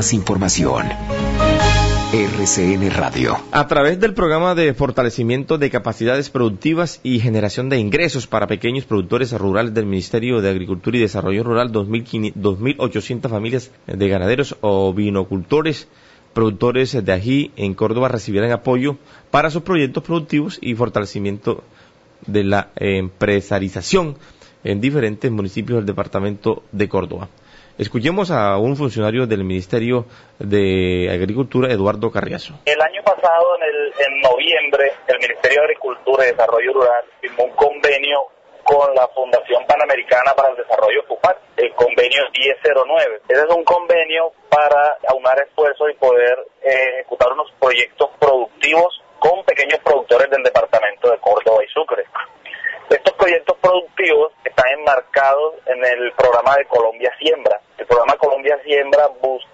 más información. RCN Radio. A través del programa de fortalecimiento de capacidades productivas y generación de ingresos para pequeños productores rurales del Ministerio de Agricultura y Desarrollo Rural, 2.800 familias de ganaderos o vinocultores, productores de ají en Córdoba recibirán apoyo para sus proyectos productivos y fortalecimiento de la empresarización en diferentes municipios del departamento de Córdoba. Escuchemos a un funcionario del Ministerio de Agricultura, Eduardo Carriazo. El año pasado, en noviembre, el Ministerio de Agricultura y Desarrollo Rural firmó un convenio con la Fundación Panamericana para el Desarrollo FUPAT, el convenio 1009. Ese es un convenio para aunar esfuerzos y poder ejecutar unos proyectos productivos con pequeños productores del departamento de Córdoba y Sucre. Estos proyectos productivos están enmarcados en el programa de Colombia Siembra. El programa Colombia Siembra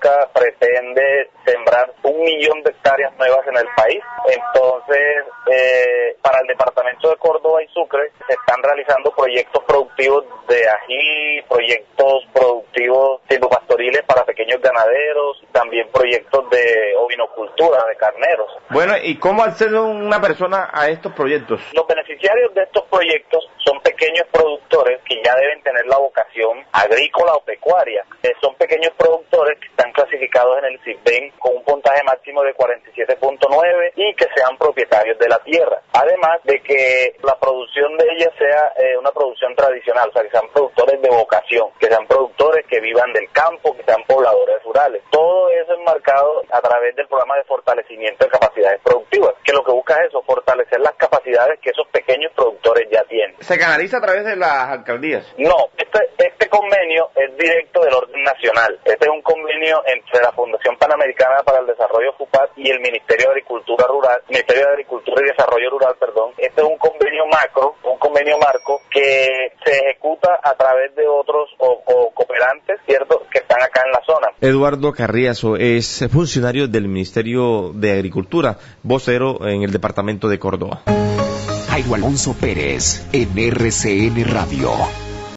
pretende sembrar 1 millón de hectáreas nuevas en el país. Entonces, para el departamento de Córdoba y Sucre se están realizando proyectos productivos de ají, proyectos productivos silvopastoriles para pequeños ganaderos, también proyectos de ovinocultura, de carneros. Bueno, ¿y cómo accede una persona a estos proyectos? Los beneficiarios de estos proyectos son pequeños productores que ya deben tener la vocación agrícola o pecuaria. Son pequeños productores que están clasificados en el CISBEN con un puntaje máximo de 47.9 y que sean propietarios de la tierra. Además de que la producción de ellas sea una producción tradicional, o sea, que sean productores de vocación, que sean productores que vivan del campo, que sean pobladores rurales. Todo eso enmarcado a través del programa de fortalecimiento de capacidades productivas, que lo que busca es eso, fortalecer las capacidades que esos pequeños productores ya tienen. ¿Se canaliza a través de las alcaldías? No, este convenio es directo del orden nacional. Este es un convenio entre la Fundación Panamericana para el Desarrollo FUPAT y el Ministerio de Agricultura y Desarrollo Rural, perdón. Este es un convenio macro, un convenio marco que se ejecuta a través de otros o cooperantes, ¿cierto?, que están acá en la zona. Eduardo Carriazo es funcionario del Ministerio de Agricultura, vocero en el departamento de Córdoba. Jairo Alonso Pérez, en RCN Radio.